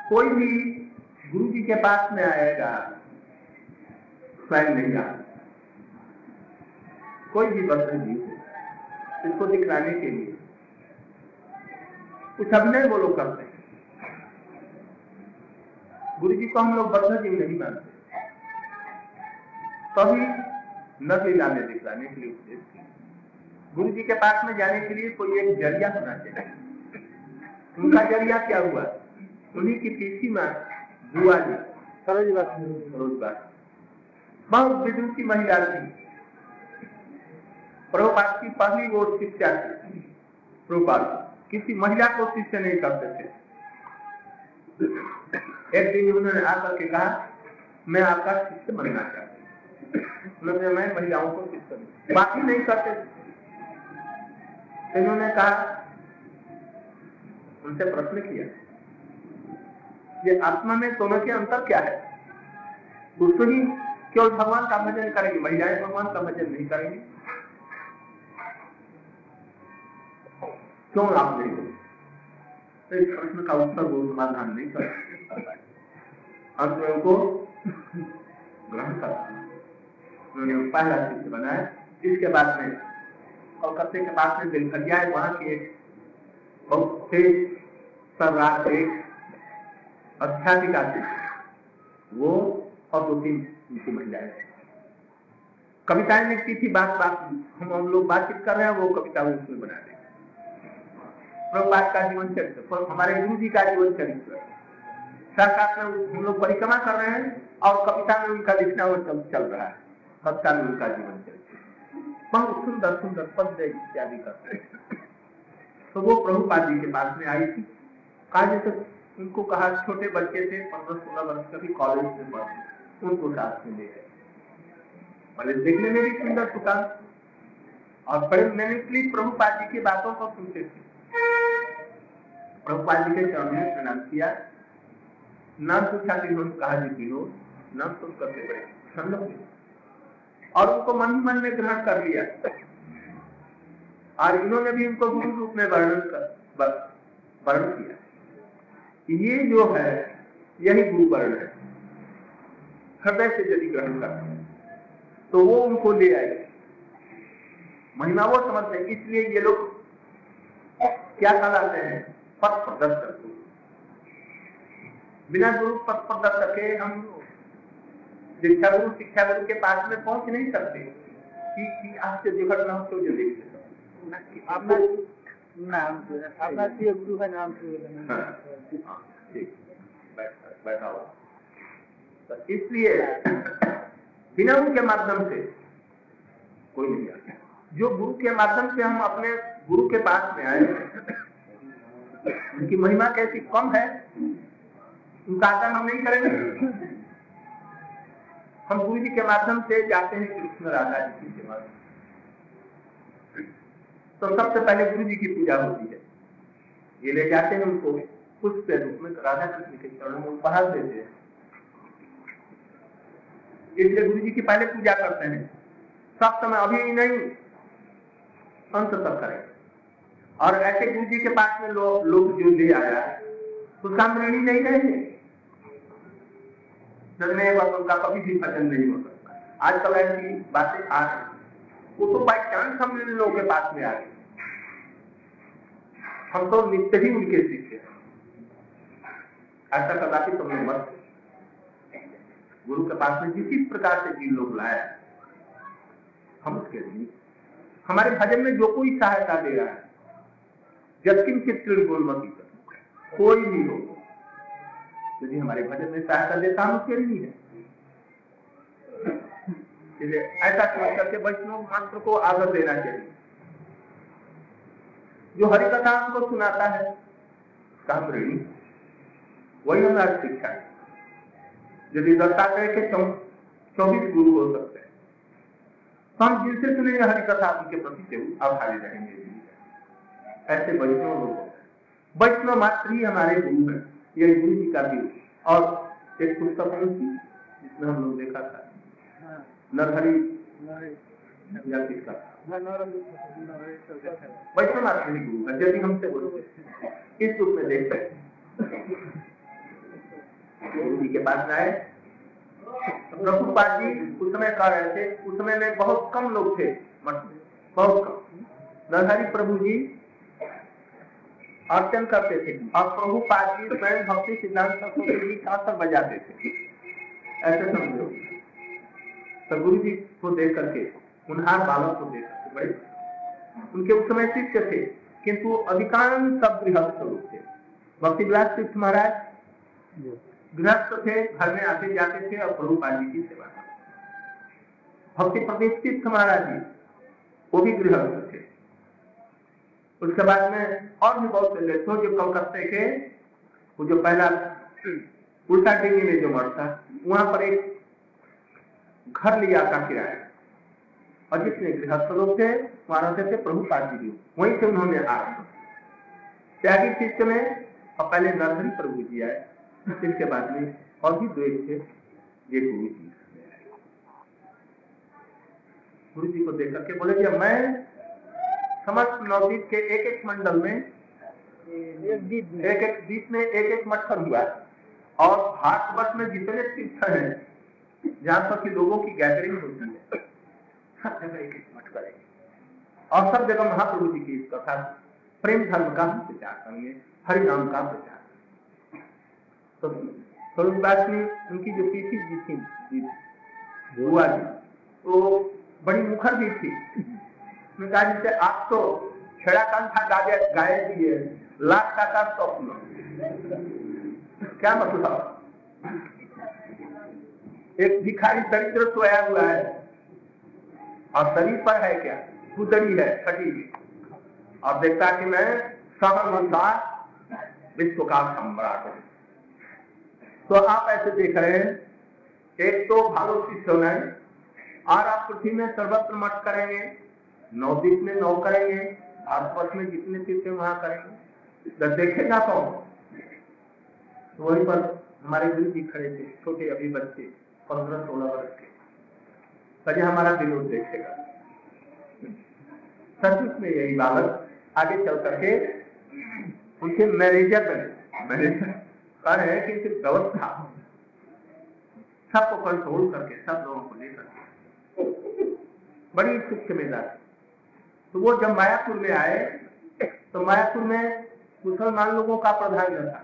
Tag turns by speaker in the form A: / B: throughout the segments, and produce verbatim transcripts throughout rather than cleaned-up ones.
A: कोई भी गुरु जी के पास में आएगा स्वयं नहीं आ, कोई भी बद्ध जीव हो इसको दिखलाने के लिए कुछ अभिनय वो लोग करते हैं। गुरु जी को हम लोग बद्ध जीव नहीं मानते, कभी न लीला में दिखलाने के लिए उपदेश किया। गुरु जी के पास में जाने के लिए कोई एक जरिया होना चाहिए। उनका जरिया क्या हुआ? उन्हीं की तीसरी मां बुआ जी सरोजबाई बहुत विदुषी महिला थी। प्रभुपाद की पहली वो शिष्या थी। प्रभुपाद किसी महिला को शिष्य नहीं करते थे। एक दिन उन्होंने आकर के कहा, मैं आपका शिष्य बनना चाहती हूँ। उन्होंने मैं महिलाओं को शिष्य बात ही नहीं करते थे। इन्होंने कहा, उनसे प्रश्न किया, ये आत्मा में दोनों के अंतर क्या है? पुरुष ही केवल भगवान का भजन करेंगे, महिलाएं भगवान का भजन नहीं करेंगी, क्यों आप नहीं हो? तो इस प्रश्न का उत्तर वो समाधान नहीं कर पाए। अंत में उनको ग्रहण कर उन्होंने पहला शिष्य बनाया। इसके बाद में कलकत्ते के पास में बेलखरिया है, वहां की एक बहुत तेज सर्राट एक अध्यापिका थी, वो और दो तीन उनकी महिलाएं कविताएं लिखती थी। बात बात हम हम लोग बातचीत कर रहे हैं, वो कविता वो उसमें बना दें। प्रभुपाद का जीवन चरित्र, हमारे गुरु जी का जीवन चरित्र, साथ साथ में हम लोग परिक्रमा कर रहे हैं और कविता में उनका लिखना वो चल रहा है। कविता में उनका जीवन चरित्र बहुत सुंदर सुंदर पद्य इत्यादि करते हैं। तो वो प्रभुपाद जी के पास में आई थी। कहा जैसे उनको कहा, छोटे बच्चे थे, पंद्रह सोलह वर्ष का, भी कॉलेज में पढ़ते, उनको साथ में ले गए। पहले देखने में भी सुंदर सुखा और बड़े मैंने प्रभुपाद जी की बातों को सुनते थे। प्रभुपाद जी के चरणों में प्रणाम किया, नाम पूछा कि उन्होंने कहा जी विनोद, नाम सुन करके बड़े प्रसन्न हुए और उनको मन ही मन में ग्रहण कर लिया। और इन्होंने भी उनको गुरु रूप में वर्णन कर वर्णन किया। ये जो है यही गुरु वर्ण है। हृदय से यदि ग्रहण करते हैं तो वो उनको ले आए, महिमा वो समझते हैं। इसलिए ये लोग क्या कहलाते हैं? पथ प्रदर्शक। बिना गुरु पथ प्रदर्शक के हम शिक्षा गुरु शिक्षा गुरु के पास में पहुंच नहीं सकते कि, कि आपसे दुर्घटना हो तो जो देख सकते
B: अपना नाम अपना गुरु का नाम
A: बैठा हुआ। तो इसलिए बिना उनके माध्यम से कोई नहीं आता। जो गुरु के माध्यम से हम अपने गुरु के पास में आए, उनकी महिमा कैसी कम है, उनका आदर हम नहीं करेंगे। हम गुरु जी के माध्यम से जाते हैं कृष्ण राधा जी के माध्यम, तो सबसे पहले गुरु जी की पूजा होती है। ये ले जाते हैं उनको पुष्प के रूप में राधा कृष्ण के चरणों में उपहार देते हैं। इसलिए गुरु जी की पहले पूजा करते हैं। सब समय अभी ही नहीं, अंत तक करें। और ऐसे गुरु जी के पास में लोग लोग जो ले आया उसका ऋणी नहीं रहेंगे। चलने वक्त उनका कभी भी भजन नहीं हो सकता। आजकल ऐसी बातें आ रही, वो तो बाई चांस हम लोगों के पास में आ गए। हम तो नित्य ही उनके शिष्य हैं। ऐसा कदापि तुम लोग मत। गुरु के पास में किसी प्रकार से जिन लोग लाया, हम उसके लिए हमारे भजन में जो कोई सहायता दे रहा है, जबकि चित्र गोलमती कोई भी हो, यदि हमारे भजन में सहायता देता हम उसके लिए है। ऐसा समझ करके वैष्णव मंत्र को आदर देना चाहिए। जो हरि कथा हमको सुनाता है उसका हम ऋणी, वही हमारी शिक्षा है। यदि दत्तात्रेय के चौबीस गुरु हो सकते हैं, तो हम जिनसे सुनेंगे हरि कथा उनके प्रति आभारी रहेंगे। ऐसे वैष्णव लोग, वैष्णव मात्र ही हमारे गुरु हैं। यही गुरु जी का भी। और एक पुस्तक थी जिसमें हम लोग देखा था, नरहरि या किसका वैष्णव मात्र ही गुरु है। यदि हमसे बोलो इस रूप में देखते हैं, के पास में आए। प्रभुपाद जी उस समय कह रहे थे, उस समय में बहुत कम लोग थे, बहुत कम। नरहरि प्रभु जी अर्चन करते थे और प्रभुपाद जी स्वयं भक्ति सिद्धांत सरस्वती जी शास्त्र बजाते थे, ऐसे समझो। तो गुरु जी को देख करके, उन्हार बालक को देख करके बड़े, उनके उस समय शिष्य थे, किंतु अधिकांश सब गृहस्थ लोग थे। भक्ति विलास तीर्थ महाराज गृहस्थ थे, घर में आते जाते थे और प्रभुपाद जी की सेवा करते। भक्ति प्रदेश तीर्थ महाराज जी वो भी गृहस्थ थे। उसके बाद में और भी बहुत से लोग थे जो कलकत्ते के, वो जो पहला उल्टा टीवी में जो मठ था, वहां पर एक घर लिया था किराया, और जितने गृहस्थ लोग थे वहां रहते थे प्रभुपाद जी, वहीं से उन्होंने आरंभ त्यागी चित्त में। और पहले नरहरि प्रभु जी आए, इसके बाद में और भी दो एक थे ये गुरु जी। गुरु जी को देख करके बोले कि मैं समस्त नवदीप के एक एक मंडल में एक एक द्वीप में एक एक मठ हुआ, और भारतवर्ष में जितने तीर्थ हैं जहां पर कि लोगों की गैदरिंग होती है, सब जगह एक एक मठ करेंगे और सब जगह महाप्रभु जी की कथा, प्रेम धर्म का प्रचार करेंगे, हरि नाम का प्रचार। तो स्वरूपदास ने उनकी जो पीसी जी थी बुआ जी, वो बड़ी मुखर भी थी। कहा जिससे आप तो छेड़ा कंठा गाए गाए दिए, लाख का स्वप्न, क्या मतलब? एक भिखारी दरिद्र सोया हुआ है और शरीर पर है क्या गुदड़ी है फटी हुई, और देखता कि मैं सहमंदार विश्व का सम्राट हूं। तो आप ऐसे देख रहे हैं, एक तो भालो शिष्य होना है, और आप पृथ्वी में सर्वत्र मठ करेंगे, नवदीप में नौ करेंगे, भारतवर्ष में जितने तीर्थ वहां करेंगे, तो देखेगा कौन? तो वहीं पर हमारे गुरु जी खड़े थे, छोटे अभी बच्चे पंद्रह सोलह वर्ष के, तभी हमारा विनोद देखेगा। सचमुच में यही बालक आगे चल करके उनके मैनेजर बने। मैनेजर कह रहे हैं कि सिर्फ व्यवस्था सबको कंट्रोल करके, सब लोगों को लेकर बड़ी सूक्ष्म जिम्मेदारी। तो वो जब मायापुर में आए तो मायापुर में मुसलमान लोगों का प्रधान था,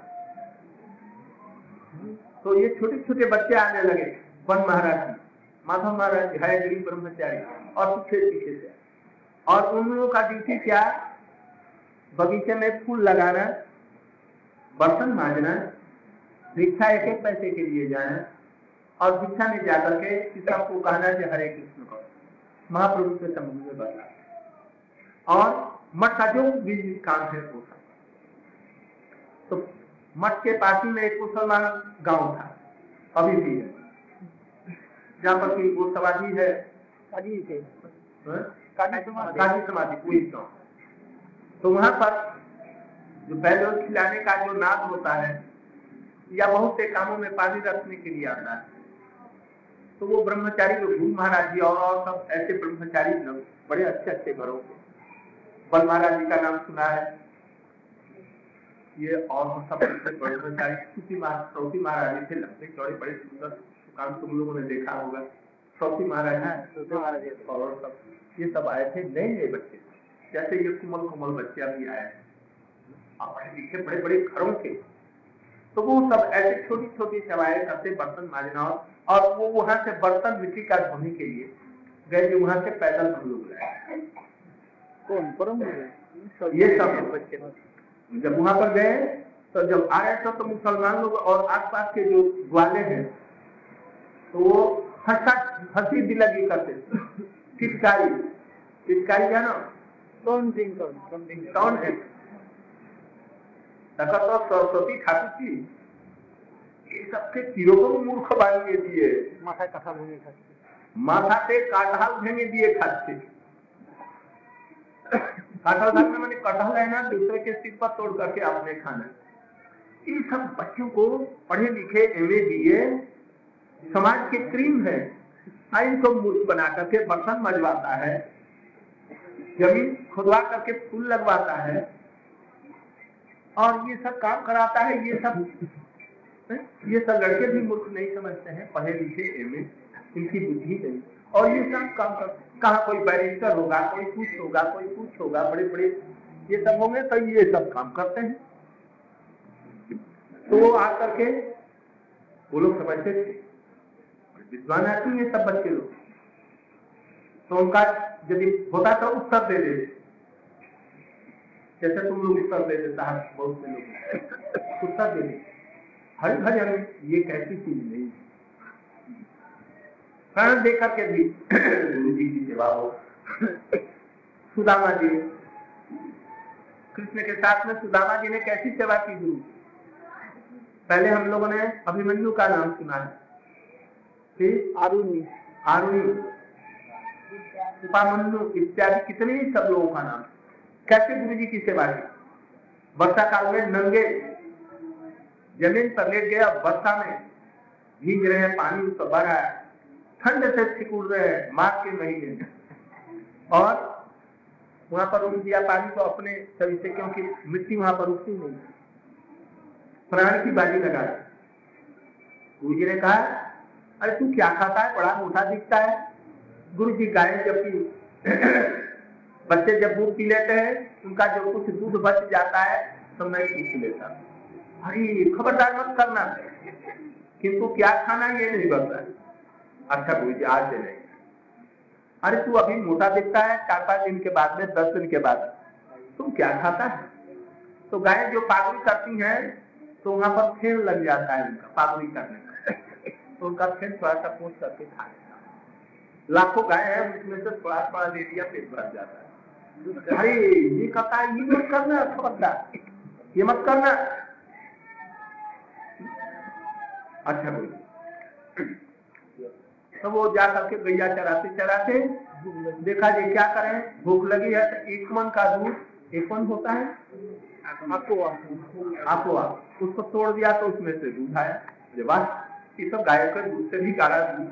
A: तो ये छोटे छोटे बच्चे आने लगे, वन महाराज जी, माधव महाराज जी, हरे गरीब ब्रह्मचारी, और पीछे पीछे से, और उन लोगों का ड्यूटी क्या, बगीचे में फूल लगाना, बर्तन मांजना, भिक्षा एक एक पैसे के लिए जाना, और भिक्षा में जाकर के सबको कहना कि हरे कृष्ण को महाप्रभु के संबंध में बता, और मठ का जो भी काम है वो सब। तो मठ के पास में एक मुसलमान गांव था, अभी भी है, जहाँ पर की वो समाधि है, काजी थे, काजी समाधि पूरी गाँव। तो वहां पर जो बैलों खिलाने का जो नाद होता है, या बहुत से कामों में पानी रखने के लिए आता है, तो वो ब्रह्मचारी लोग, गुरु महाराज जी और, और सब ऐसे ब्रह्मचारी लोग, बड़े अच्छे अच्छे घरों के, बल महाराज जी का नाम सुना है ये, और सब ब्रह्मचारी, सूफी महाराज, सौफी महाराज जी थे, लंबे चौड़े बड़े सुंदर, काम तुम लोगों ने देखा होगा, सौफी महाराज जी, और सब ये सब आए थे, नए नए बच्चे, जैसे ये कुमल कुमल बच्चे अभी आए, पढ़े लिखे बड़े बड़े घरों के। तो वो सब ऐसे छोटी छोटी सेवाएं करते, बर्तन मांजना, और वो वहां से बर्तन मिट्टी का धोने के लिए गए, जो वहां से पैदल हम लोग लाए। कौन परम ये सब बच्चे जब वहां पर गए, तो जब आ रहे थे तो मुसलमान लोग और आसपास के जो ग्वाले हैं, तो वो हंसा हंसी भी लगी करते, पिचकारी पिचकारी जानो कौन ड्रिंक कौन है, तो सरस्वती ठाकुर जी ये सबके तीरों को मूर्ख बांधिए दिए, माथा कठाल भेंगे खाते, माथा पे काठाल भेंगे दिए खाते। काठाल भागना मैंने कटहल है ना, दूसरे के सिर पर तोड़ करके आपने खाना। इन सब बच्चों को पढ़े लिखे एमए बीए समाज के क्रीम है, इनको मूर्ख बना करके बर्तन मजवाता है, जमीन खुदवा करके फूल लगवाता है, और ये सब काम कराता है। ये सब ये सब लड़के भी मूर्ख नहीं समझते हैं, पढ़े लिखे एमए, इनकी बुद्धि नहीं। और ये सब काम कर, कहाँ कोई बैरिस्टर होगा, कोई कुछ होगा, कोई कुछ होगा, बड़े बड़े ये सब होंगे, तो ये सब काम करते हैं। तो वो आकर के वो लोग समझते थे विद्वान आदमी ये सब बच्चे लोग, तो उनका यदि होता तो उत्तर दे देते, जैसे तुम लोग उत्तर दे देता है, बहुत से लोग उत्तर दे देते हरि भजन ये कैसी चीज नहीं, प्राण दे करके भी गुरु जी की सेवा हो। सुदामा जी, कृष्ण के साथ में सुदामा जी ने कैसी सेवा की गुरु? पहले हम लोगों ने अभिमन्यु का नाम सुना है, फिर आरुणि, आरुणि, उपामन्यु इत्यादि कितने ही सब लोगों का नाम। कैसे गुरु जी की सेवा की? वर्षा काल में नंगे जमीन पर लेट गया, वर्षा में भीग रहे हैं, पानी उस पर भर रहा है, ठंड से सिकुड़ रहे हैं, मार्च के महीने में, और वहां पर उड़ दिया पानी को अपने सभी से, क्योंकि मिट्टी वहां पर उठती नहीं, प्राण की बाजी लगा। गुरु जी ने कहा अरे तू क्या खाता है, बड़ा मोटा दिखता है। गुरु जी गाय जबकि बच्चे जब दूध पी लेते हैं, उनका जो कुछ दूध बच जाता है तो मैं पी लेता। अरे खबरदार मत करना, किंतु क्या खाना ये नहीं बता। अच्छा गुरु जी आज से नहीं। अरे तू अभी मोटा दिखता है, चार पांच दिन के बाद में, दस दिन के बाद तुम क्या खाता है? तो गाय जो पागुरी करती हैं तो वहां पर फेन लग जाता है उनका पागुरी करने का, तो उनका फेन थोड़ा सा पूछ करके खा लेता। लाखों गाय है, उसमें से थोड़ा थोड़ा दे दिया, पेट भर जाता है। अरे ये कहता है ये मत करना, खबरदार ये मत करना। अच्छा बोलिए, तो वो जा करके गैया चराते चराते देखा जी क्या करें, भूख लगी है, तो एक मन का दूध, एक मन होता है आकोआ, आकोआ, उसको तोड़ दिया तो उसमें से दूध आया। ये सब गायों के दूध से भी गाढ़ा दूध,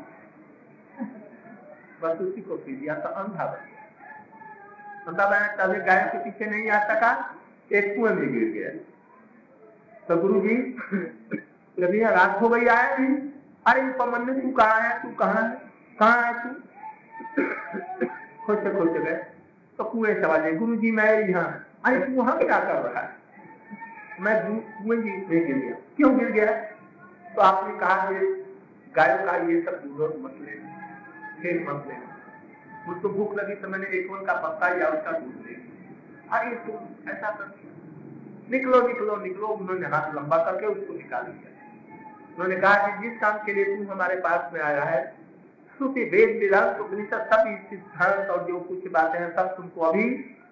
A: बस उसी को पी दिया तो अंधा बन गया। अंधा बना तभी गायों के पीछे नहीं आ सका, एक कुएं में गिर गया। तो गुरु जी कभी रात हो गई आया नहीं। अरे उपमन्यु तू कहाँ है, तू कहाँ है, कहाँ है तू? खोजते खोजते गए तो कुएं सवाल, गुरु जी मैं यहाँ। अरे तू वहां क्या कर रहा है? मैं कुएं में गिर गया। क्यों गिर गया? तो आपने कहा कि गायों का ये सब दूध मत ले, फिर मत ले, मुझको भूख लगी तो मैंने एक वन का पत्ता या उसका दूध ले। अरे तुम ऐसा कर, निकलो निकलो निकलो। उन्होंने हाथ लंबा करके उसको निकाल दिया। उन्होंने कहा कि जिस काम के लिए तू हमारे पास में आया है, श्रुति वेद वेदांत उपनिषद सब सिद्धांत और जो कुछ बातें हैं सब तुमको अभी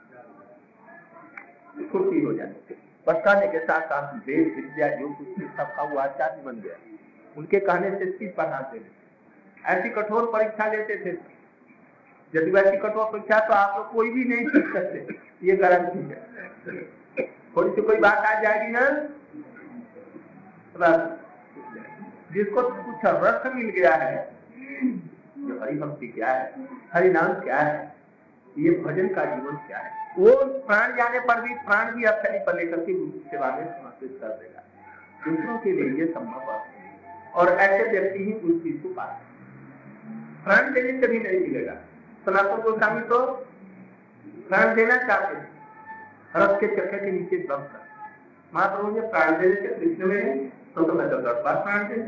A: स्फूर्ति हो जाए। बताने के साथ साथ वेद विद्या जो कुछ सबका वो आचार्य बन गया, उनके कहने से चीज पढ़ाते थे। ऐसी कठोर परीक्षा लेते थे, यदि वैसी कठोर परीक्षा तो आप लोग कोई भी नहीं सीख सकते, ये गारंटी है। थोड़ी सी कोई बात आ जाएगी ना, जिसको कुछ रस मिल गया है, जो हरि भक्ति क्या है, हरि नाम क्या है, ये भजन का जीवन क्या है, वो प्राण जाने पर भी प्राण भी अक्षरी पर लेकर के गुरु की सेवा में समर्पित कर देगा। दूसरों के लिए ये संभव है, और ऐसे व्यक्ति ही उस चीज को पाए। प्राण देने से भी नहीं मिलेगा। सनातन गोस्वामी तो प्राण देना चाहते हैं, रथ के चक्कर के नीचे दब कर। महाप्रभु ने प्राण देने से कृष्ण में तो, तो मैं तो दस बार प्राण दे।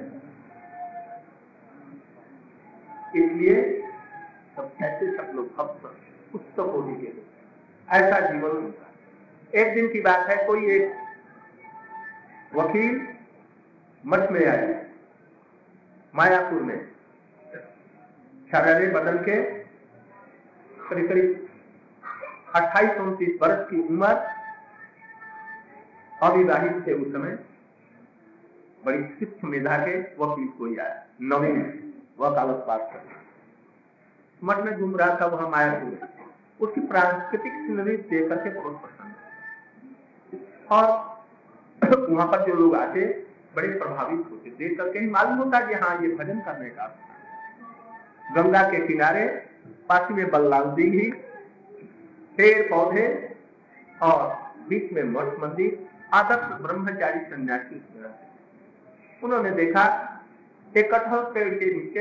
A: इसलिए सब ऐसे सब लोग भक्त पुस्तक होने के ऐसा जीवन होता है। एक दिन की बात है, कोई एक वकील मठ में आए, मायापुर में, शरारे बदल के करीब करीब अट्ठाईस उनतीस वर्ष की उम्र, अविवाहित थे उस समय, बड़ी शिक्षा मेधा के वकील कोई आया, नवीन वकालत पास कर, मठ में घूम रहा था वहां मायापुर में। उसकी प्राकृतिक सीनरी देख करके बहुत पसंद, और वहां पर जो लोग आते बड़े प्रभावित होते, देख करके ही मालूम होता कि हाँ ये भजन करने का। गंगा के किनारे पास में बल्लाल दिघी, पेड़ पौधे और बीच में मठ मंदिर, आदर्श ब्रह्मचारी सन्यासी। उन्होंने देखा एक कटहल पेड़ के नीचे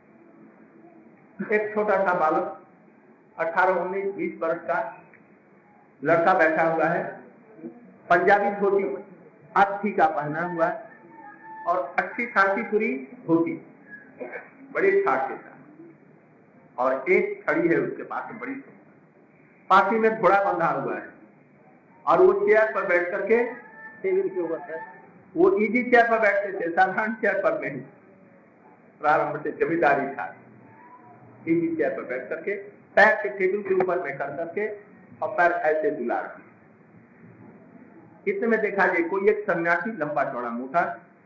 A: एक छोटा सा बालक अठारह उन्नीस बीस वर्ष का लड़का बैठा हुआ है, पंजाबी धोती अच्छी का पहना हुआ और अच्छी खासी पूरी धोती, बड़ी ठाट के साथ, और एक छड़ी है उसके पास बड़ी, पासी में घोड़ा बंधा हुआ है और वो चेयर पर बैठ करके टेबल के ऊपर है, वो इजी चेयर पर बैठते थे, साधारण चेयर पर नहीं, प्रारंभ से जमींदारी था, इजी चेयर पर बैठ करके पैर के टेबल के ऊपर में कर करके और पैर ऐसे दुला रहे। इतने में देखा जाए कोई एक सन्यासी लंबा चौड़ा मोटा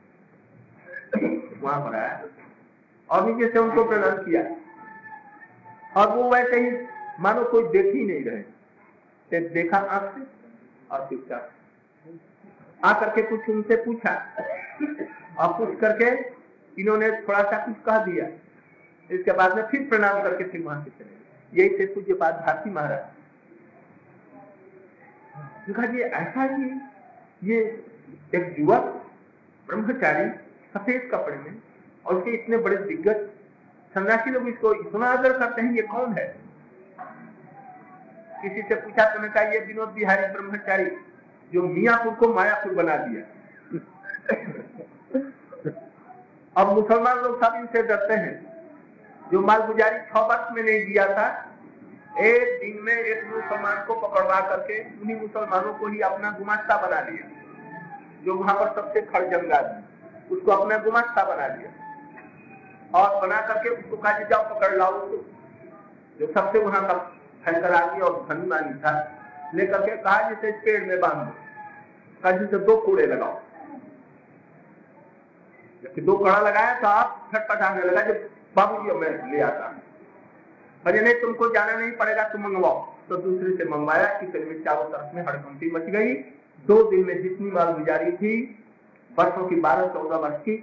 A: वहां पर आया और नीचे से उनको प्रणाम किया और वो वैसे ही मानो कोई देख ही नहीं रहे, देखा आंख से और चुपचाप आकर के कुछ उनसे पूछा और पूछ करके इन्होंने थोड़ा सा कुछ कह दिया, इसके बाद में फिर प्रणाम करके फिर वहां से चले गए। यही थे पूज्य पाद भारती महाराज। देखा ये ऐसा ही ये एक युवक ब्रह्मचारी सफेद कपड़े में और उसके इतने बड़े दिग्गज सन्यासी लोग इसको इतना आदर करते हैं, ये कौन है? किसी से पूछा तो उन्होंने कहा ये विनोद बिहारी ब्रह्मचारी जो मियापुर को मायापुर बना दिया। अब मुसलमान लोग सब इनसे डरते हैं, जो मालगुजारी छह वर्ष में नहीं दिया था, एक दिन में एक मुसलमान को पकड़वा करके उन्हीं मुसलमानों को ही अपना गुमास्ता बना लिया, जो वहां पर सबसे खड़जंगा थी, उसको अपना गुमास्ता बना लिया और बना करके उसको कहा जाओ पकड़ लाओ उसको, जो सबसे वहां का भयंकर आदमी और धनवानी था, लेकर के कहा जिसे पेड़ में बांध दो, कहा जिसे दो कूड़े लगाओ। दो कड़ा लगाया तो आप छटपटाने लगा, जब बाबूजी मैं ले आता, अरे नहीं तुमको जाना नहीं पड़ेगा, तुम मंगवाओ। तो दूसरे से मंगवाया कि फिर में चारों तरफ में हड़कंपी मच गई। दो दिन में जितनी माल गुजारी थी वर्षों की, बारह चौदह वर्ष की,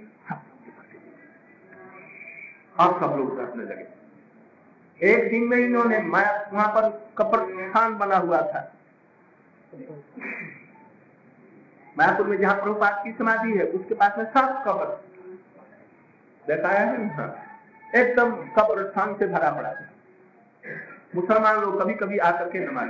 A: अब सब लोग रखने लगे। एक दिन में इन्होंने वहां पर कब्रिस्तान बना हुआ था मायापुर में, जहां प्रभुपाद की समाधि है उसके पास में सब कब्र दिखाया है, एकदम कब्रिस्तान से भरा पड़ा था। मुसलमान लोग कभी कभी आकर के नमाज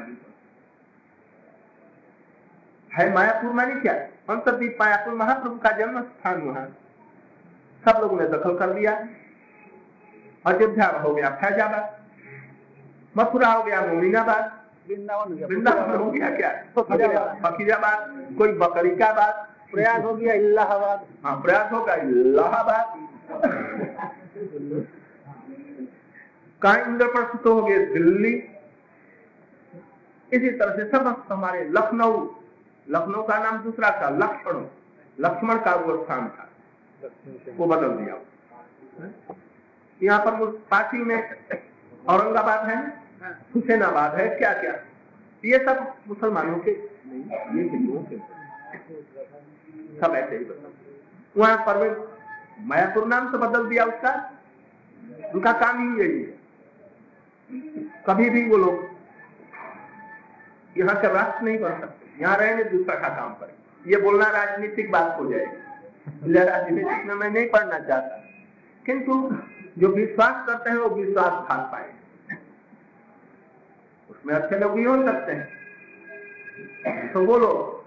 A: है। मायापुर मानी क्या? अंतरदीप मायापुर महाप्रभु का जन्म स्थान, वहां सब लोगों ने दखल कर लिया। अयोध्या हो गया फैजाबाद, मथुरा हो गया मोमिनाबाद, वृंदावन वृंदावन हो गया क्या फकीराबाद, कोई बकरीकाबाद,
B: प्रयाग हो गया इलाहाबाद,
A: हाँ प्रयाग होगा इलाहाबाद, कहा इंद्रप्रस्थ हो गए दिल्ली। इसी तरह से सब हमारे लखनऊ, लखनऊ का नाम दूसरा था लक्ष्मण, लक्ष्मण का वो स्थान था, वो बदल दिया। यहाँ पर पासी में औरंगाबाद है, हुसैनाबाद है, क्या क्या, ये सब मुसलमानों के नहीं, ये हिंदुओं के सब ऐसे ही बदल। वहां पर मायापुर नाम से बदल दिया उसका, उनका काम ही यही है। कभी भी वो लोग यहाँ के राष्ट्र नहीं बन सकते, यहाँ रहेंगे दूसरा का काम करें। ये बोलना राजनीतिक बात हो जाएगी, राजनीतिक में मैं नहीं पढ़ना चाहता, किंतु जो विश्वास करते हैं वो विश्वास भाग पाए, उसमें अच्छे लोग भी हो सकते हैं। तो बोलो,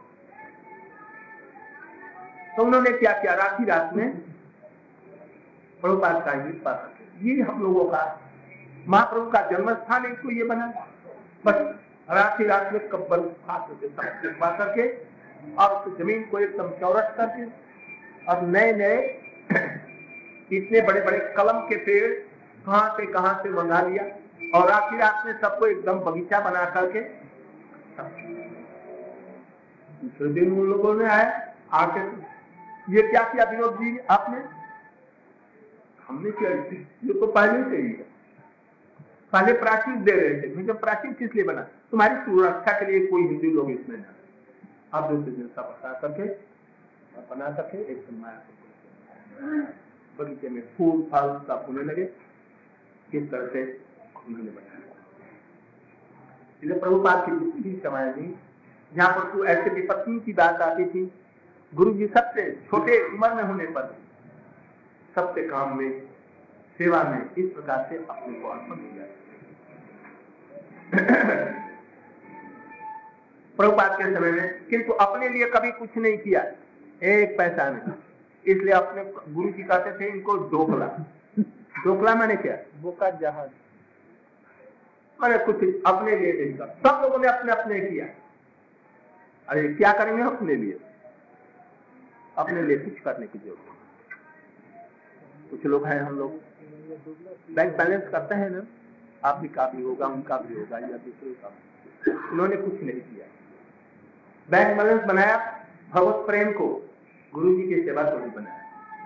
A: तो उन्होंने क्या किया, रात ही रात में प्रभुपाद का विश्वास, ये हम लोगों का महाप्रभु का जन्म स्थान, इसको ये बना, बस रात ही रात में कब्बल कृपा करके और उस जमीन को एकदम चौरस करके और नए नए इतने बड़े बड़े कलम के पेड़ कहां से कहां से मंगा लिया और रात ही रात में सबको एकदम बगीचा बना करके दूसरे दिन उन लोगों ने आए आके, ये क्या किया विनोद जी आपने? हमने किया, ये तो पहले से ही है, पहले प्राचीन दे रहे थे, मुझे प्राचीन किस लिए बना? तुम्हारी सुरक्षा के लिए कोई हिंदू लोग इसमें ना, आप दूसरे दिन सब बता करके बना करके एक बगीचे में फूल फल सब होने लगे। किस तरह से उन्होंने बनाया, इसलिए प्रभुपाद की दूसरी समय में जहाँ पर तो ऐसे विपत्ति की बात आती थी गुरु जी सबसे छोटे उम्र में होने पर सबसे काम में, सेवा में इस प्रकार से अपने को अर्पण किया। प्रभुपाद के समय में किंतु अपने लिए कभी कुछ नहीं किया, एक पैसा नहीं। इसलिए अपने गुरु जी कहते थे इनको डोकला। डोकला मैंने क्या?
B: बोका जहाज।
A: मैंने कुछ अपने लिए नहीं किया, सब लोगों ने अपने अपने किया। अरे क्या करेंगे अपने लिए? अपने लिए कुछ करने की जरूरत नहीं। कुछ लोग हैं, हम लोग बैंक बैलेंस करते हैं ना, आप भी काफी होगा, उनका भी होगा, या दूसरे का। उन्होंने कुछ नहीं किया। बैंक बैलेंस बनाया भगवत प्रेम को, गुरु जी की सेवा को भी बनाया।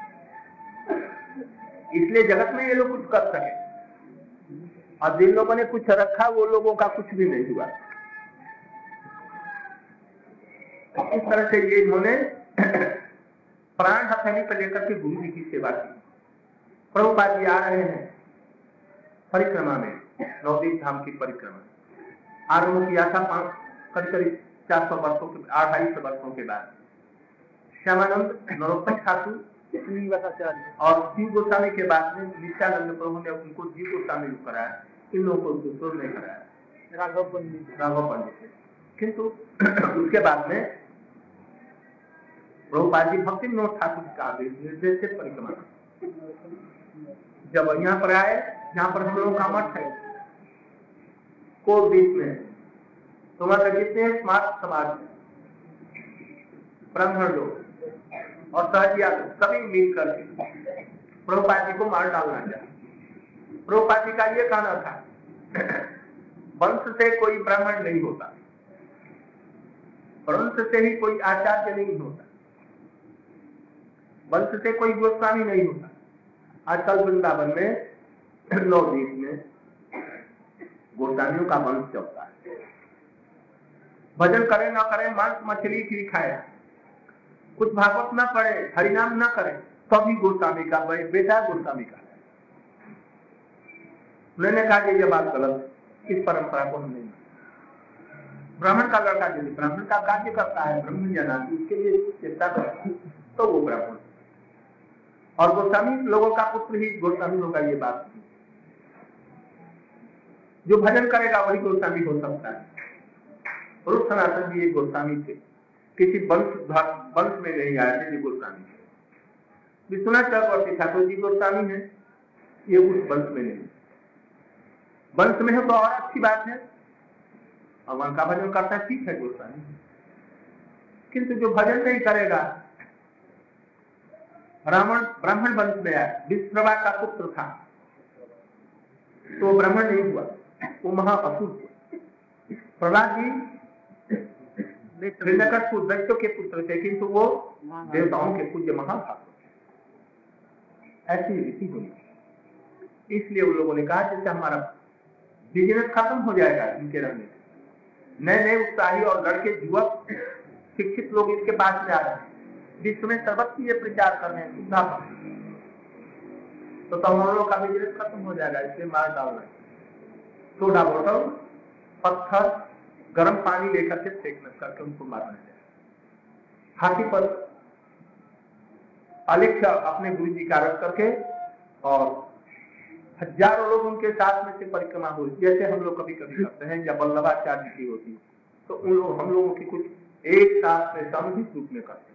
A: इसलिए जगत में ये लोग कुछ कर सके, और जिन लोगों ने कुछ रखा वो लोगों का कुछ भी नहीं हुआ। इस तरह से ये इन्होंने प्राण हथेली पर लेकर के गुरु जी की सेवा की। प्रभुपाद जी आ रहे हैं परिक्रमा में, नवदीप धाम की परिक्रमा आरंभ किया था करीब करीब चार सौ वर्षों के, अढ़ाई सौ वर्षों के बाद। श्यामानंद, नरोत्तम ठाकुर और जीव गोस्वामी के बाद में नित्यानंद प्रभु ने उनको जीव गोस्वामी को कराया, इन लोगों को दूसरों ने कराया, राघव पंडित राघव पंडित किंतु उसके बाद में प्रभुपाद जी भक्ति विनोद ठाकुर का आदेश निर्देश से परिक्रमा। जब यहाँ पर आए, यहाँ पर हम लोगों का मठ है कोटद्वीप में, तो वहां जितने स्मार्ट समाज ब्राह्मण लोग और सहजिया सभी मिल करके प्रभुपाद जी को मार डालना चाहिए। प्रभुपाद जी का ये कहना था वंश से कोई ब्राह्मण नहीं होता, वंश से ही कोई आचार्य नहीं होता, वंश से कोई गोस्वामी नहीं होता। आजकल वृंदावन में, नवदीप में गोस्वामियों का वंश चलता है। भजन करे न करे, मांस मछली भी खाए, कुछ भागवत न पढ़े, हरिनाम न करे, तभी गोस्वामी का बेटा गोस्वामी का। मैंने कहा कि ये बात गलत, इस परंपरा को हमने ब्राह्मण का लड़का यदि ब्राह्मण का कार्य करता है, ब्राह्मण जना उसके लिए चेष्टा करता है, तो वो ब्राह्मण। और गोस्वामी लोगों का पुत्र ही गोस्वामी होगा, ये बात नहीं। जो भजन करेगा वही गोस्वामी हो सकता है। रूप सनातन जी एक गोस्वामी थे, किसी वंश वंश में नहीं आए थे, जो गोस्वामी थे। विश्वनाथ चक्रवर्ती ठाकुर जी गोस्वामी है, ये उस वंश में नहीं। वंश में है तो और अच्छी बात है, और वहां का भजन करता है, ठीक है गोस्वामी। किंतु जो भजन नहीं करेगा, ब्राह्मण ब्राह्मण वंश में आया, विश्रवा का पुत्र था, तो ब्राह्मण नहीं हुआ, वो महाअसुर हुआ। प्रहलाद जी हिरण्यकशिपु दैत्यों के पुत्र थे, किंतु वो देवताओं के पूज्य महाभाग। ऐसी रीति हुई। इसलिए उन लोगों ने कहा जैसे हमारा बिजनेस खत्म हो जाएगा इनके रहने से। नए नए उत्साही और लड़के युवक शिक्षित लोग इसके पास में आ रहे हैं, विश्व में सर्वत्र ये प्रचार कर रहे हैं, तो तब हम लोग का बिजनेस खत्म हो जाएगा। इसलिए मार डालना, सोडा बोतल, पत्थर, गर्म पानी लेकर के फेंकना करके उनको मारना चाहिए। हाथी पर अलेख्य अपने गुरु जी का रख करके, और हजारों लोग उनके साथ में से परिक्रमा हुई, जैसे हम लोग कभी कभी करते हैं, या वल्लभाचार्य की होती, तो उन लोग हम लोगों की कुछ एक साथ में सामूहिक रूप में करते हैं।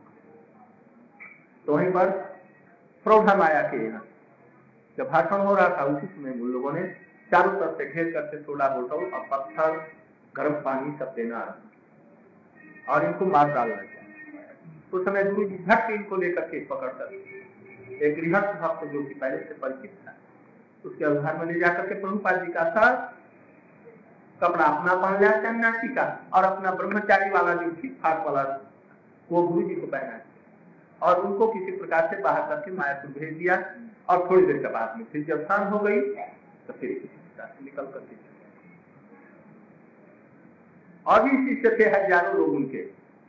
A: तो वहीं पर प्रौढ़ा माया के यहाँ जब भाषण हो रहा था, उसी समय उन लोगों ने चारों तरफ से घेर करके सोडा बोतल और पत्थर, गर्म पानी सब देना और इनको मार डालना चाहिए। उस समय गुरु जी झट इनको लेकर के पकड़ कर एक गृहस्थ भक्त जो कि पहले से परिचित था, उसके अवधान में ले जाकर के प्रभुपाद जी का सर कपड़ा अपना पहन लिया सन्यासी का, और अपना ब्रह्मचारी वाला जो ठीक ठाक वाला वो गुरु जी को पहना, और उनको किसी प्रकार से बाहर करके मायापुर भेज दिया। और थोड़ी देर के बाद में फिर जब शाम हो गई तो फिर किसी प्रकार से निकल करके और भी शिष्य थे हजारों लोग उनके,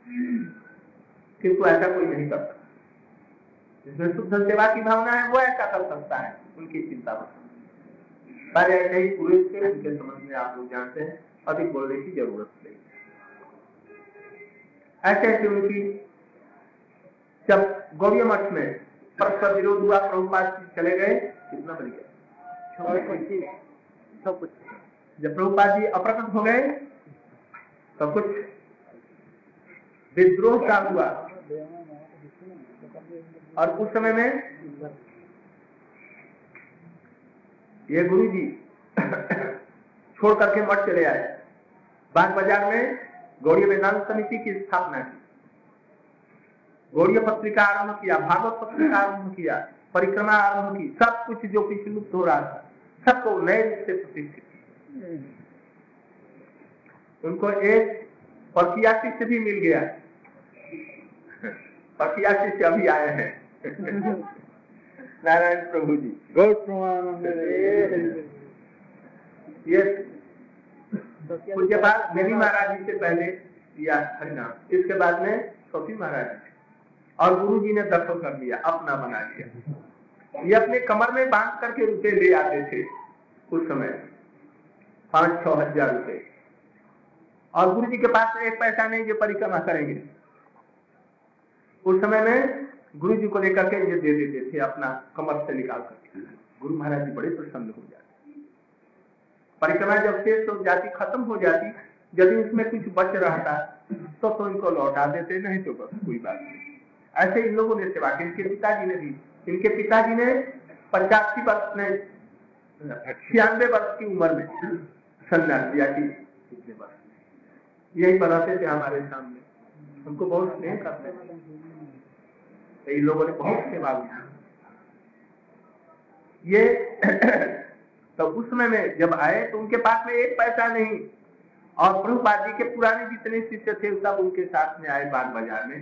A: किंतु ऐसा कोई नहीं करता। जिसमें शुद्ध सेवा की भावना है वो ऐसा कर सकता है, उनकी चिंता पर ऐसे ही पूरे से उनके समझ में आप लोग जानते हैं, अधिक बोलने की जरूरत नहीं। ऐसे ऐसे उनकी जब गौड़ीय मठ में परस्पर विरोध हुआ, प्रभुपाद जी चले गए, कितना बन गया सब कुछ। जब प्रभुपाद जी अप्रकट हो गए तो कुछ विद्रोह का हुआ, और उस समय में ये गुरु जी छोड़ करके मठ चले आए। बाग बाजार में गौड़ीय वेदांत समिति की स्थापना की, गौड़ीय पत्रिका आरंभ किया, भागवत पत्रिका आरंभ किया, परिक्रमा आरंभ की, सब कुछ जो कुछ लुप्त हो रहा था सबको नए रूप से प्रतिष्ठित। उनको एक परकिया शिष्य भी मिल गया, परकिया शिष्य अभी आए हैं नारायण प्रभु जी,
B: गौर प्रमाण।
A: ये पूज्य बात मेरी महाराज जी से पहले किया हरिनाम, इसके बाद में सोफी महाराज जी, और गुरु जी ने दखल कर लिया, अपना बना लिया। ये अपने कमर में बांध करके रुपए ले आते थे उस समय, पांच छह हजार रुपए, और गुरु जी के पास एक पैसा नहीं जो परिक्रमा करेंगे। उस समय में गुरु जी को लेकर के ये दे देते थे अपना कमर से निकाल करके। गुरु महाराज जी बड़े प्रसन्न हो जाते। परिक्रमा जब शेष हो जाती, खत्म हो जाती, यदि इसमें कुछ बच रहता तो तो इनको लौटा देते, नहीं तो बस कोई बात नहीं। ऐसे इन लोगों ने सेवा की। इनके पिताजी ने भी, इनके पिताजी ने पचासी वर्ष में छियानवे वर्ष की उम्र में संन्यास लिया थी। कितने वर्ष यही बनाते थे हमारे सामने, उनको बहुत स्नेह करते थे। इन लोगों ने बहुत सेवा की। ये तो उस समय में जब आए तो उनके पास में एक पैसा नहीं, और प्रभुपाद जी के पुराने जितने शिष्य थे सब उनके साथ में आए बाग बाजार में।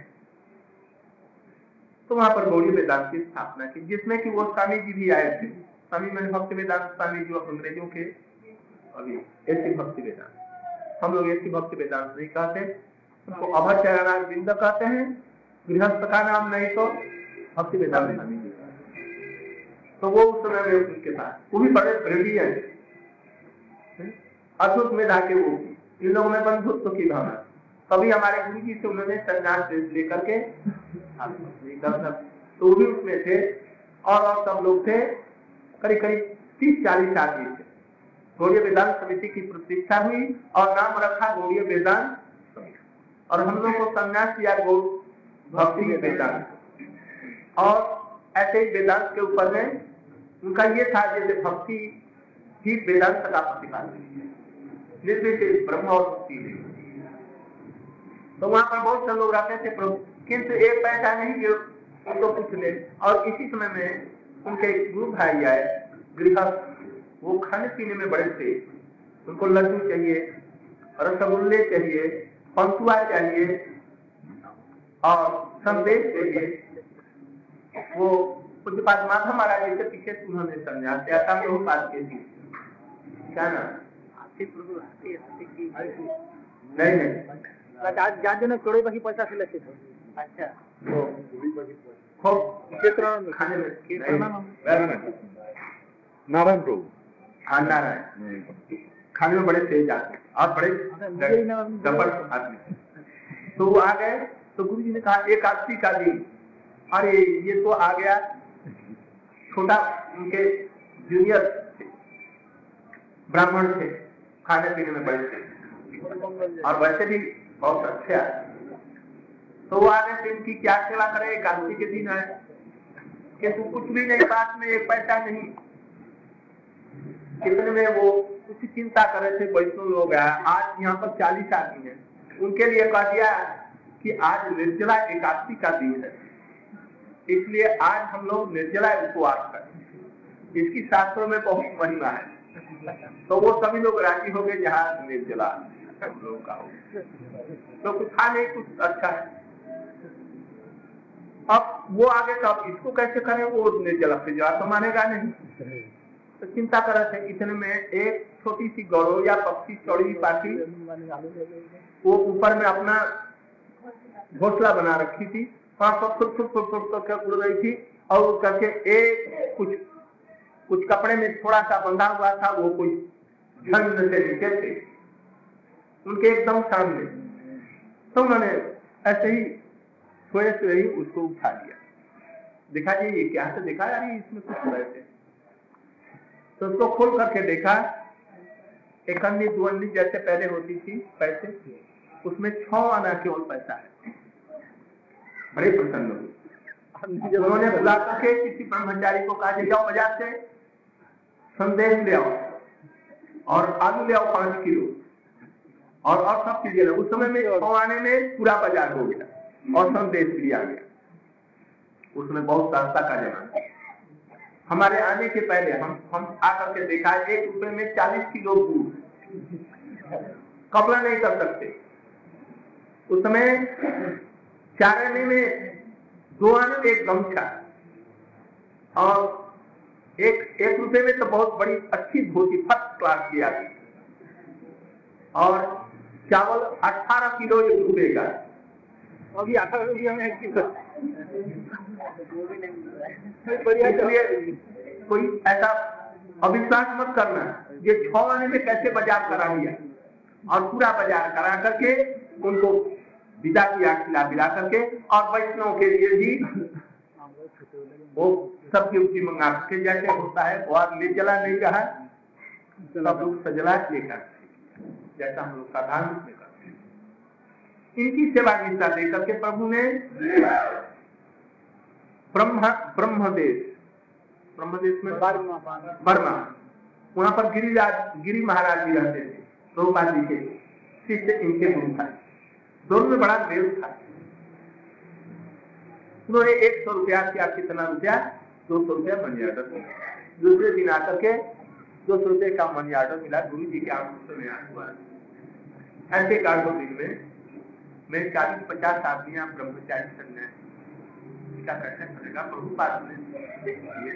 A: तो वहां पर गौड़ीय वेदांत की स्थापना की, जिसमें कि वो स्वामी जी भी आए थे। स्वामी मैंने भक्ति वेदांत स्वामी जो अंग्रेजों के अभी ऐसी भक्ति वेदांत, हम लोग ऐसी भक्ति वेदांत नहीं कहते, उनको अभय चरणार्विंद बिंद कहते हैं। गृहस्थ का नाम नहीं तो भक्ति वेदांत स्वामी जी। तो वो उस समय में उनके पास, वो भी बड़े ब्रिलियंट, अद्भुत मेधा के वो, इन लोगों में बंधुत्व की भावना। कभी हमारे गुरु जी से उन्होंने संन्यास लेकर के, तो वो भी उसमें थे, और, और सब लोग थे, करीब करीब तीस चालीस आदमी थे। गौड़ीय वेदांत समिति की प्रतिष्ठा हुई और नाम रखा गौड़ीय वेदांत, और हम लोग को संन्यास दिया गौ भक्ति वेदांत। और ऐसे ही वेदांत के ऊपर में उनका ये था जैसे भक्ति ही वेदांत का प्रतिपादन है, निर्विशेष ब्रह्म और मुक्ति है। तो वहां पर बहुत से लोग रहते थे प्रभु, किंतु एक पैसा नहीं जो उनको कुछ ले। और इसी समय में उनके गुरु भाई आए गृहस्थ, वो खाने पीने में बड़े थे, उनको लड्डू चाहिए, रसगुल्ले चाहिए, पंतुआ चाहिए और संदेश चाहिए। वो पूज्यपाद माधव महाराज जी के पीछे उन्होंने संन्यास लिया था। प्रभुपाद के जी क्या ना नहीं नहीं
B: जान जो करोड़ बाकी पैसा से लेते थे। अच्छा
A: तो खूब खाने में
B: नारायण प्रभु,
A: हाँ नारायण खाने में बड़े तेज आते और बड़े जबरदस्त आदमी। तो वो आ गए तो गुरु जी ने कहा एक आदमी का दिन, अरे ये तो आ गया, छोटा उनके जूनियर ब्राह्मण थे, खाने पीने में बड़े थे और वैसे भी बहुत अच्छे आए। तो वो आ गए थे, इनकी क्या सेवा करे, एकादशी के दिन आए, किंतु कुछ भी नहीं, पास में एक पैसा नहीं। कितने में वो कुछ चिंता कर रहे थे, वैष्णव लोग आए, आज यहाँ पर चालीस आदमी है, उनके लिए कह दिया कि आज निर्जला एकादशी का दिन है, इसलिए आज हम लोग निर्जला उपवास करें। इसकी शास्त्रों में बहुत महिमा है। तो वो सभी लोग राजी हो गए जहाँ निर्जला हम लोग का हो, तो कुछ था नहीं, कुछ अच्छा है। अब वो आगे तो अब इसको कैसे करें, वो निर्जला फिजला तो मानेगा नहीं, तो चिंता कर रहे थे। इतने में एक छोटी सी गौरैया पक्षी चौड़ी पाठी वो ऊपर में अपना घोंसला बना रखी थी, पांच सौ फुट फुट फुट फुट करके उड़ रही थी, और करके एक कुछ कुछ कपड़े में थोड़ा सा बंधा हुआ था, वो कोई झंड से नीचे थे उनके एकदम सामने। तो उन्होंने ऐसे ही थोड़े से ही उसको उठा लिया, देखा जी ये क्या है, तो देखा यार इसमें कुछ पैसे, तो उसको खोल करके देखा, एक अन्नी दो अन्नी जैसे पहले होती थी पैसे, उसमें छह आना केवल पैसा है। बड़े प्रसन्न हुए। उन्होंने बुला करके किसी ब्रह्मचारी को कहा जाओ बाजार से संदेश ले आओ और आलू ले आओ पांच किलो और और सब चीजें ले। उस समय में छह आने में पूरा बाजार हो गया और संदेश भी आ गया। उसमें बहुत सस्ता का जमाना, हमारे आने के पहले हम हम आकर के देखा एक रुपए में चालीस किलो गुड़, कपड़ा नहीं कर सकते। उस समय चार आने में दो आने में एक गमछा और एक एक रुपए में तो बहुत बड़ी अच्छी धोती फर्स्ट क्लास की आती, और चावल अठारह किलो एक रुपए का, अभी अठारह रुपया में एक किलो। इसलिए कोई ऐसा अविश्वास मत करना, ये छह आने में कैसे बाजार करा लिया, और पूरा बाजार करा करके उनको विदा किया खिला पिला करके, और वैष्णव के लिए भी वो सबकी उसी मंगा के जैसे होता है वो आज ले चला नहीं रहा, सब लोग सजला लेकर जैसा हम लोग साधारण में करते हैं। इनकी सेवा निष्ठा देकर के प्रभु ने ब्रह्म ब्रह्मदेश ब्रह्मदेश में बर्मा, वहां पर गिरिराज गिरी महाराज जी रहते थे, प्रभुपाद जी के शिष्य इनके गुरु था, दोनों में बड़ा मेल था। उन्होंने एक सौ रुपया क्या कितना रुपया दो सौ रुपया मनी ऑर्डर दिया। दूसरे दिन आकर के दो सौ रुपये का मनी ऑर्डर मिला, गुरु जी के आंखों में हुआ। ऐसे कार्डो दिन में मेरे चालीस पचास आदमी ब्रह्मचारी सन्यासी का कैसे करेगा प्रभुपाद ने।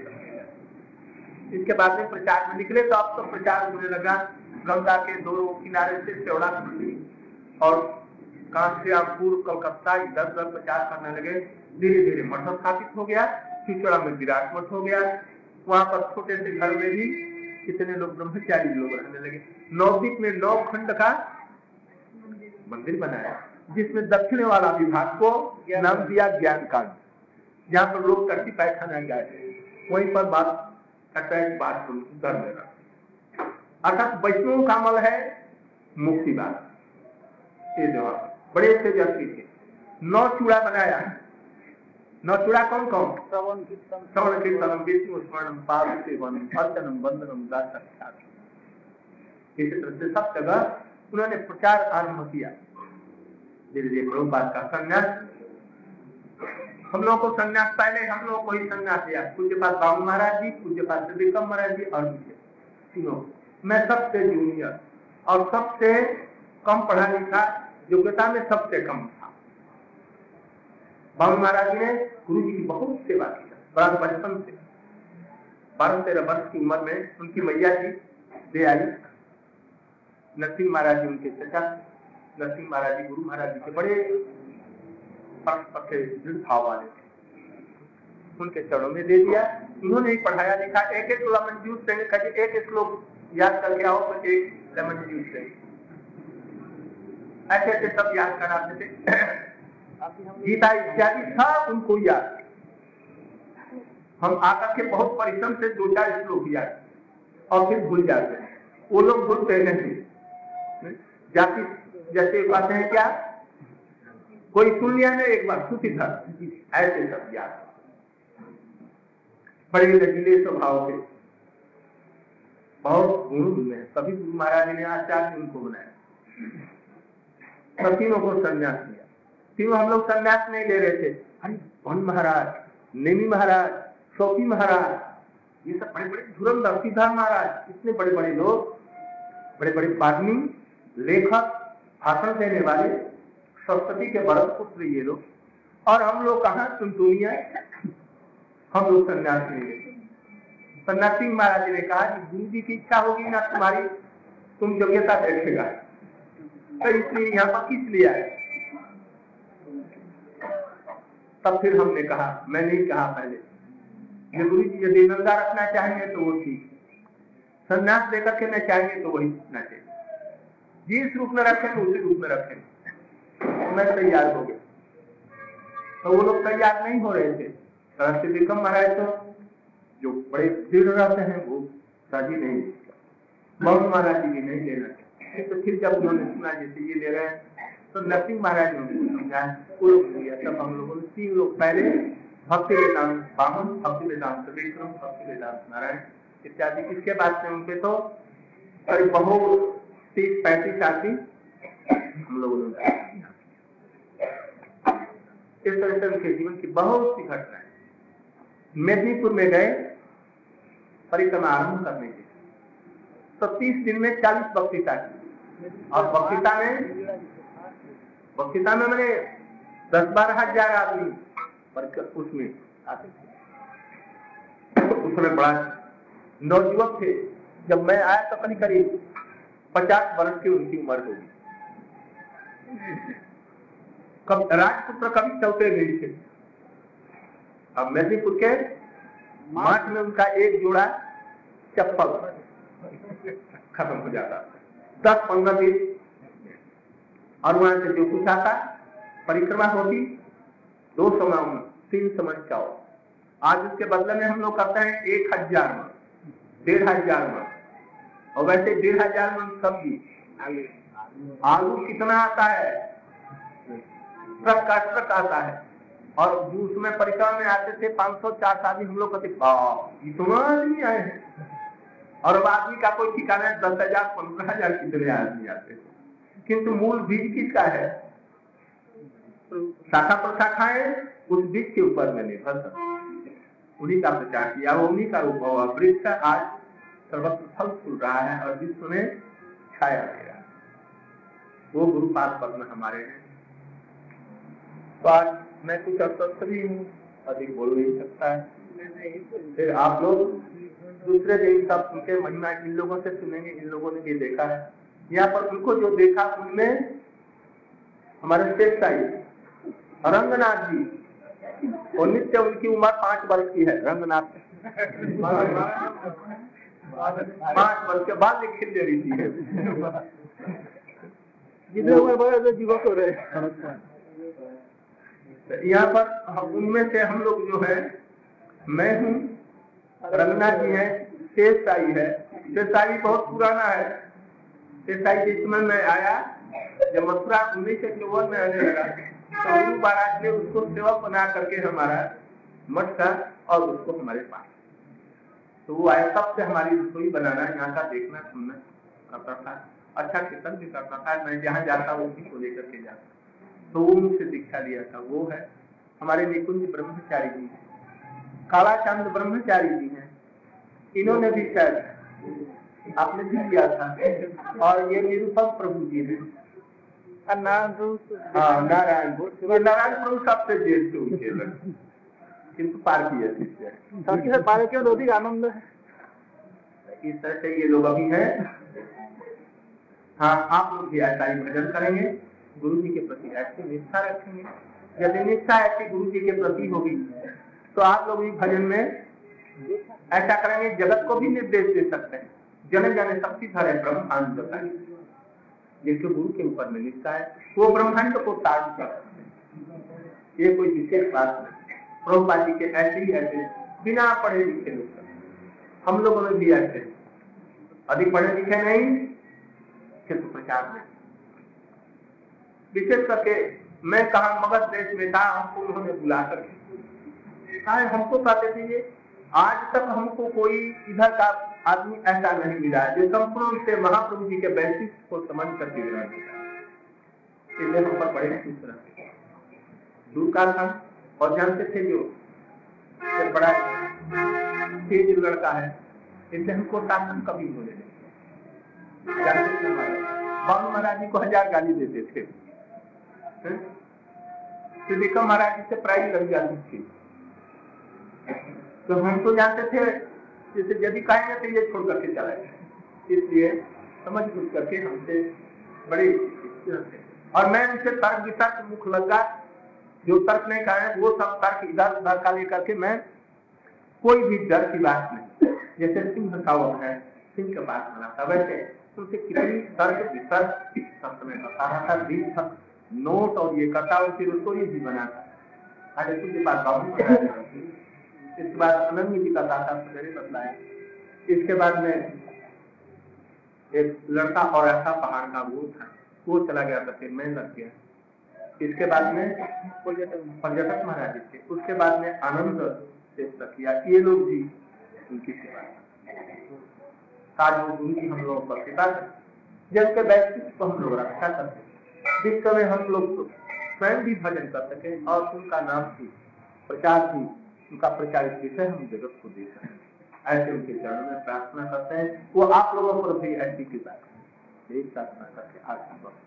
A: इसके बाद में प्रचार में निकले तो अब तो प्रचार होने लगा, गंगा के दोनों किनारे से चौड़ा और कांस्यापुर कलकत्ता इधर उधर प्रचार करने लगे। धीरे धीरे मठ स्थापित हो गया, चिचड़ा में विराट मठ हो गया, वहां पर छोटे से घर में भी कितने लोग ब्रह्मचारी लोग रहने लगे। नवदीप में नौ खंड का मंदिर बनाया, जिसमें दक्षिण वाला विभाग को नाम दिया ज्ञान कांड, जहाँ पर लोग टट्टी पैखाना गए, वहीं पर बात अटैच बात कर देगा। अर्थात वैष्णव का अमल है मुक्तिवाद। ये जवाब बड़े तेजस्वी थे। नौ चूड़ा बनाया, नौ चूड़ा कौन कौन? श्रवण कीर्तनम विष्णु स्मरणम पाद सेवनम अर्चनम वंदनम दासख्यात। इसी तरह से सब जगह उन्होंने प्रचार आरंभ किया। धीरे धीरे प्रभुपाद का संन्यास, हम लोग को संन्यास पहले हम लोग को ही संन्यास दिया। पूज्यपाद बाबू महाराज जी, पूज्यपाद श्रीविक्रम महाराज जी और तीनों। मैं सबसे जूनियर और सबसे कम पढ़ा लिखा, योग्यता में सबसे कम था। बाबू महाराज ने गुरु जी की बहुत सेवा की, बड़ा बचपन से बारह तेरह वर्ष की उम्र में उनकी मैया जी दे आई। नरसिंह महाराज जी उनके चचा, नरसिंह महाराज जी गुरु महाराज जी के बड़े पक्के दृढ़ भाव वाले थे, उनके चरणों में दे दिया। उन्होंने पढ़ाया लिखा, एक एक लेमन जूस देंगे, एक श्लोक याद करके आओ तो एक लेमन जूस देंगे, ऐसे ऐसे सब याद कराते थे। गीता इत्यादि सब उनको याद। हम आकर के बहुत परिश्रम से दो चार श्लोक याद और फिर भूल जाते हैं। वो लोग भूलते नहीं, जाति जैसे कहते हैं क्या, कोई सुन लिया ना एक बार सुखी था, ऐसे सब याद। बड़े लचीले स्वभाव के, बहुत गुण में कभी गुरु महाराज ने आचार्य उनको बनाया। सब तीनों को संन्यास दिया। तीनों हम लोग संन्यास नहीं ले रहे थे। अरे भन महाराज, नेमी महाराज, शौकी महाराज, ये सब बड़े बड़े धुरंधर, सिद्धार्थ महाराज, इतने बड़े बड़े लोग, बड़े बड़े वाग्मी, लेखक, भाषण देने वाले, सरस्वती के भरत पुत्र ये लोग, और हम लोग कहाँ तुम दुनिया, हम लोग संन्यास नहीं लेते। तो नरसिंह महाराज ने कहा कि गुरु जी की इच्छा होगी ना तुम्हारी, तुम योग्यता देखेगा, तो इसलिए यहाँ पर किस लिए आए। तब फिर हमने कहा, मैं नहीं कहा पहले, ये गुरु जी यदि नंगा रखना चाहेंगे तो वो ठीक, संन्यास देकर के न चाहेंगे तो वही ना चाहिए, जिस रूप में रखेंगे उसी रूप में रखेंगे। तो मैं तैयार हो गया। तो वो लोग तैयार नहीं हो रहे थे। तरह से विक्रम महाराज तो जो बड़े दृढ़ रहते हैं वो शादी नहीं, मौन महाराज जी भी नहीं लेना चाहिए। तो फिर जब उन्होंने सुना जैसे ये ले रहे हैं तो नरसिंह महाराज ने उनको समझाया, वो लोग लिया। तब हम लोगों ने तीन लोग पहले भक्ति वेदांत बामन, भक्ति वेदांत विक्रम, भक्ति वेदांत नारायण इत्यादि, इसके बाद से उनके तो करीब बहुत तीस पैंतीस आदमी हम लोगों ने। इस तरह से उनके जीवन की बहुत सी घटनाएं। मेदिनीपुर में गए परिक्रमा आरंभ करने के, तो तीस दिन में चालीस बक्तिता की, और बक्तिता में बक्तिता में मैंने दस बारह हजार आदमी उसमें आते थे। उसमें बड़ा नौजुवक थे। जब मैं आया तो करीब करीब पचास वर्ष की उनकी उम्र होगी। कब राजपुत्र कभी चलते नहीं थे। अब मेदिनीपुर के माठ में उनका एक जोड़ा चप्पल खत्म हो जाता, दस पंद्रह दिन, और वहां से जो कुछ आता परिक्रमा होगी, दो समय तीन समय चाओ। आज उसके बदले में हम लोग करते हैं एक हजार मन, डेढ़ हजार मन, और वैसे डेढ़ हजार मन सब्जी। आलू कितना आता है, ट्रक का ट्रक आता है। और उसमें परिक्रमा में आते थे पाँच सौ चार आदमी, हम लोग कहते इतना आदमी आए हैं। और अब आदमी का कोई ठिकाना है, दस हजार पंद्रह हजार कितने आदमी आते हैं। किंतु मूल बीज किसका है? शाखा प्रशाखाएं उस बीज के ऊपर में निर्भर करती, उन्हीं का प्रचार किया, उन्हीं का रूप हुआ। वृक्ष आज सर्वत्र फल फूल रहा है और विश्व में छाया गया। वो गुरुपाद पद्म हमारे हैं। तो आज मैं कुछ अस्वस्थ भी हूँ, अधिक बोल नहीं सकता है। फिर आप लोग दूसरे दिन सब उनके महिमा इन लोगों से सुनेंगे, इन लोगों ने भी देखा है। यहाँ पर उनको जो देखा उनमें हमारे शेष साई रंगनाथ जी, और नित्य उनकी उम्र पांच वर्ष की है। रंगनाथ पांच वर्ष के बाद लिखित दे रही थी, जितने उम्र बड़े जीवक हो रहे। यहाँ पर उनमें से हम लोग जो है, मैं हूँ, रंगनाथ जी है, शेष साई है। शेष साई बहुत पुराना है। शेष साई जिस समय मैं आया, जब मथुरा उन्नीस सौ चौवन में आने लगा, तो गुरु महाराज ने उसको सेवक बना करके हमारा मठ का और उसको हमारे पास, तो वो आए तब से हमारी रसोई बनाना, यहाँ का देखना सुनना करता था। अच्छा कीर्तन भी करता था। मैं जहाँ जाता हूँ उसी को लेकर के जाता, तो वो मुझसे दीक्षा लिया था। वो है हमारे निकुंज ब्रह्मचारी जी, काला चंद ब्रह्मचारी जी हैं। इन्होंने भी शायद आपने भी किया था। और ये निरुपम प्रभु जी हैं, हाँ नारायण नारायण प्रभु सबसे ज्येष्ठ उनके लड़के, किंतु पार्टी है पार्टी क्यों अधिक आनंद है। इस तरह से ये लोग अभी हैं। हाँ, आप लोग भी ऐसा ही भजन करेंगे, गुरु जी के प्रति ऐसी निष्ठा रखेंगे। यदि निष्ठा ऐसी गुरु जी के प्रति होगी तो आप लोग भी भजन में ऐसा करेंगे, जगत को भी निर्देश दे सकते हैं। जन जन शक्ति धरे ब्रह्मांड बताए, जिनके गुरु के ऊपर में निष्ठा है वो ब्रह्मांड को ताड़ सकते हैं। ये कोई विशेष बात नहीं। प्रभुपाद जी के ऐसे ही ऐसे बिना पढ़े लिखे लोग, हम लोगों ने भी ऐसे अधिक पढ़े लिखे नहीं, किंतु प्रचार में विशेष करके मैं कहा मगध देश में था, हमको उन्होंने बुला करके हमको कहते थे, आज तक हमको कोई इधर का आदमी ऐसा नहीं मिला है जो संपूर्ण से महाप्रभु जी के वैशिष्ट को समझ करके विराम इसलिए हम पर बड़े खुश रहते। दूर का था और जानते थे जो बड़ा तेज लड़का है, इसलिए हमको शासन कभी बोले नहीं। जानते थे बाबू महाराज जी को हजार गाली देते थे, विक्रम महाराज जी से प्राइज लग जाती थी। तो हम तो जानते थे जैसे यदि कहेंगे तो ये छोड़ करके चला जाए, इसलिए समझ बुझ करके हमसे बड़े थे। और मैं उनसे तर्क वितर्क मुख लगा, जो तर्क नहीं कहे वो सब तर्क इधर उधर का लेकर के मैं कोई भी डर की बात नहीं। जैसे सिंह का वह है, सिंह के पास बना था, वैसे उनसे कितनी तर्क वितर्क सब समय बता रहा था। दिन भर नोट और ये करता और फिर उसको ये भी बनाता। साढ़े पूज्य पाठ बाबू बताया। इसके बाद अनंत जी का दाता सवेरे बतलाया। इसके बाद में एक लड़का और ऐसा पहाड़ का वो था, वो चला गया बच्चे में लग गया। इसके बाद में पर्यटक महाराज थे। उसके बाद में आनंद से किया, ये लोग भी उनकी सेवा कार्य उनकी हम लोगों पर कृपा करते, जिसके व्यक्तित्व को हम लोग रक्षा करते, जिस समय हम लोग स्वयं भी भजन कर सके और उनका नाम भी प्रचार भी उनका प्रचारित विषय हम जगत को दे सकें, ऐसे उनके चरणों में प्रार्थना करते हैं। वो आप लोगों पर भी ऐसी कृपा करें, यही प्रार्थना करके आज हम वक्त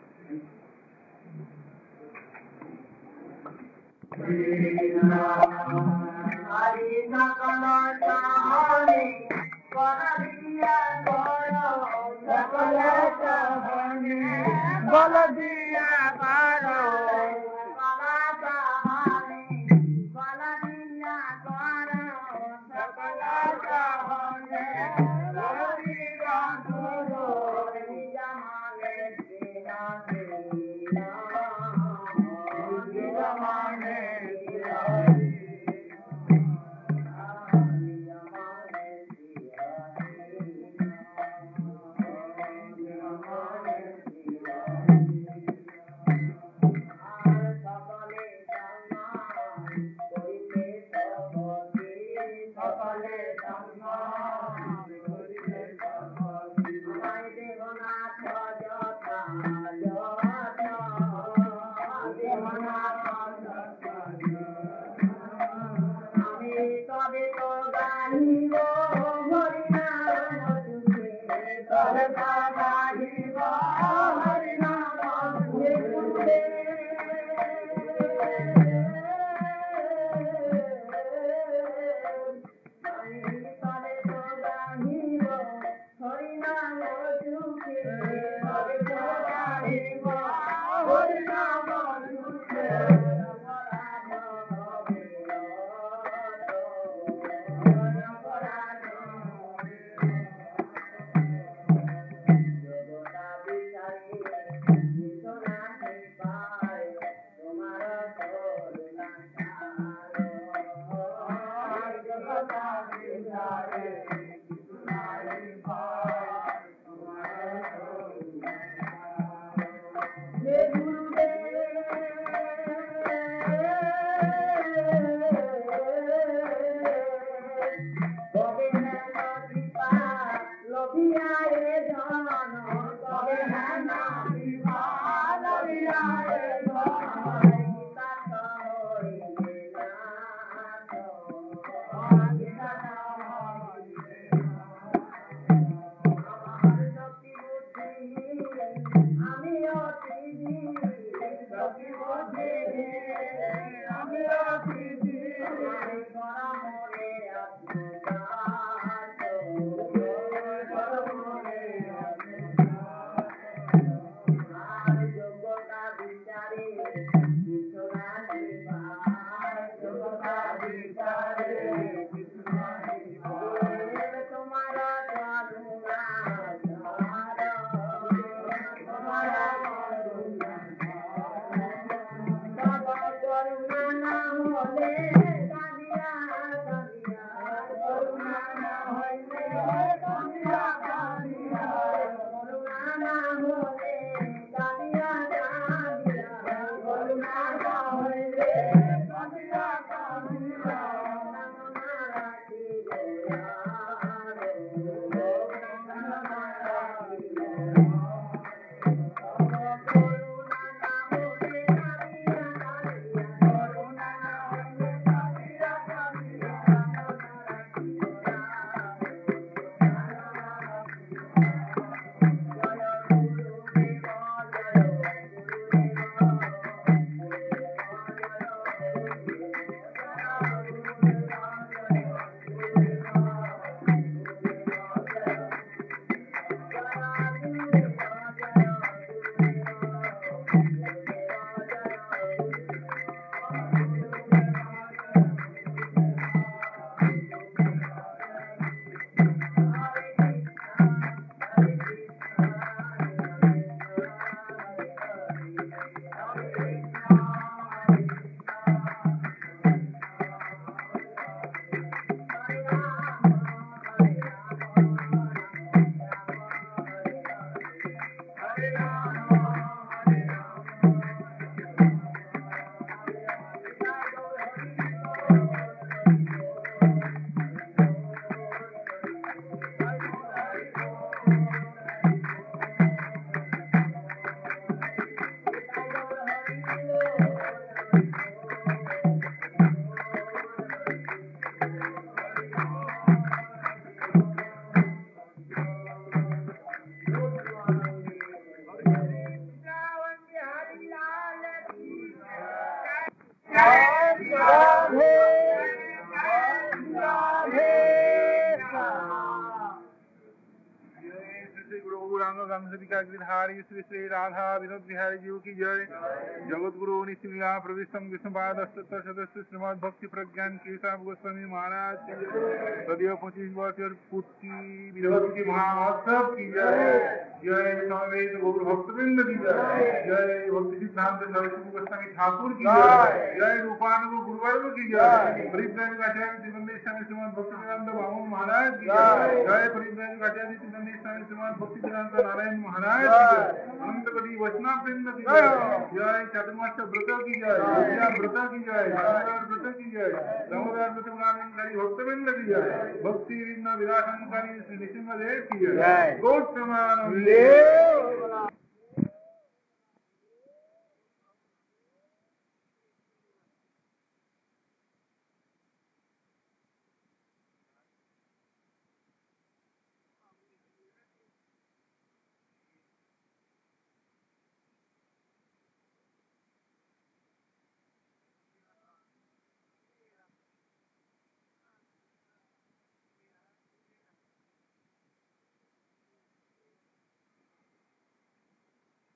C: श्री गुरु गौरांग गांधी गिरधारी श्री श्री राधा विनोद बिहारी जीव की जय। जगत गुरु निशिला प्रविष्टम विष्णुपाद सदस्य श्रीमद भक्ति प्रज्ञान केशव गोस्वामी महाराज की जय। सदैव पच्चीस वर्ष पूर्ति विभक्ति महामहोत्सव की जय। जय समवेत गौर भक्तवृंद की जय। जय भक्ति सिद्धांत सरस्वती गोस्वामी ठाकुर की जय। जय रूपानुग गुरुवर्ग की जय। परिव्राजक आचार्य त्रिवंदे स्वामी श्रीमद भक्तिवेदांत बामन महाराज की जय। जय परिव्राजक आचार्य त्रिवंदे स्वामी श्रीमद भक्तिवेदांत नारायण महाराज की जय। अनंत कोटि वैष्णव वृंद की जय। जय चातुर्मास व्रत की जय। विद्या व्रत की जय। दामोदर व्रत की जय। दामोदर व्रत गुणानंदकारी भक्तवृंद की जय। भक्ति विघ्न विराशंकारी श्री नृसिंहदेव की जय। गौर प्रमाण